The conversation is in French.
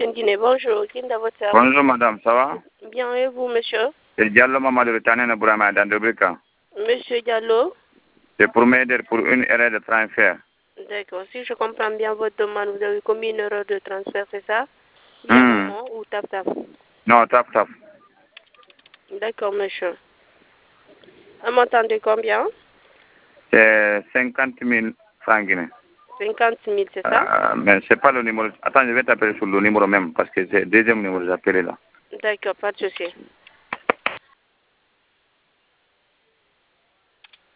ancienne Guinée. Bonjour, Kinda Voter. Bonjour madame, ça va? Bien, et vous, monsieur? C'est Diallo Mamadou de Tanene Bourama dans Dobrika. Monsieur Diallo? C'est pour m'aider pour une erreur de transfert. D'accord. Si je comprends bien votre demande, vous avez commis une erreur de transfert, c'est ça? Via Momo ou Tap-Tap? Non, tap. D'accord, monsieur. Un montant de combien? C'est 50 000 francs guinéens. 50 000, c'est ça? Mais c'est pas le numéro. Attends, je vais t'appeler sur le numéro même parce que c'est le deuxième numéro que j'appelle là. D'accord, pas de souci.